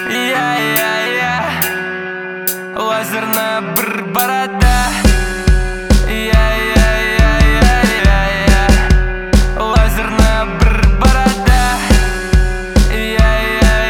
Я лазерная борода. Я лазерная борода. Я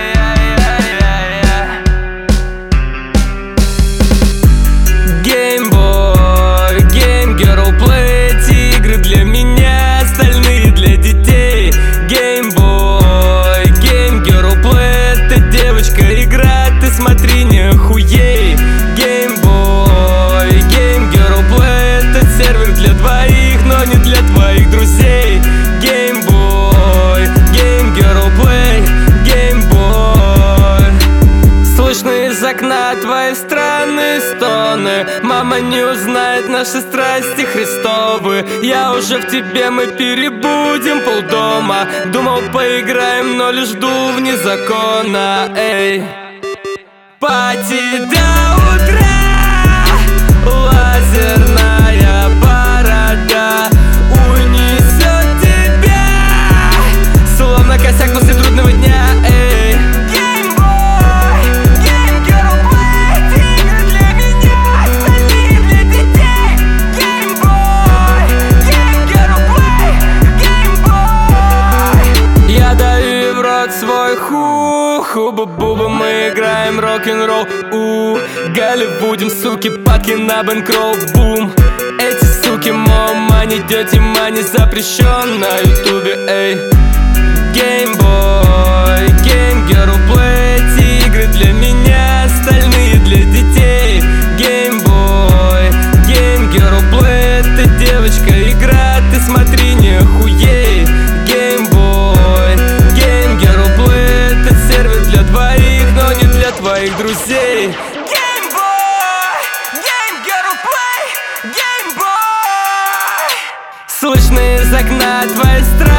Геймбой, геймгерл, плей. Эти игры для меня, остальные для детей. Геймбой, геймгерл, плей. Это девочка игра, ты смотри, не охуей. Геймбой, геймгерл, плей. Это сервер для двоих, но не для твоих друзей. Геймбой, геймгерл, плей. Геймбой. Слышно из окна твои странные стоны. Мама не узнает наши страсти Христовы. Я уже в тебе, мы перебудем полдома. Думал, поиграем, но лишь жду вне закона. Эй, пати до утра. Лазерная борода унесет тебя, словно косяк после трудного дня. Эй, геймбой, геймгерл, плей. Игры для меня, остальные для детей. Геймбой, геймгерл, плей. Геймбой. Я даю ей в рот свой хуба-буба. Мы играем рок-н-ролл. Голливудем, суки, падки на бэнкролл. Бум. Эти суки, мани, дети, мани запрещен на ютубе. Эй, геймбой, геймгерл, плей. Эти игры для меня, остальные для детей. Геймбой, геймгерл, плей. Это девочка игра, ты смотри, не охуей. Геймбой, геймгерл, плей. Это сервер для двоих, но не для твоих друзей. Слышно из окна твои страны.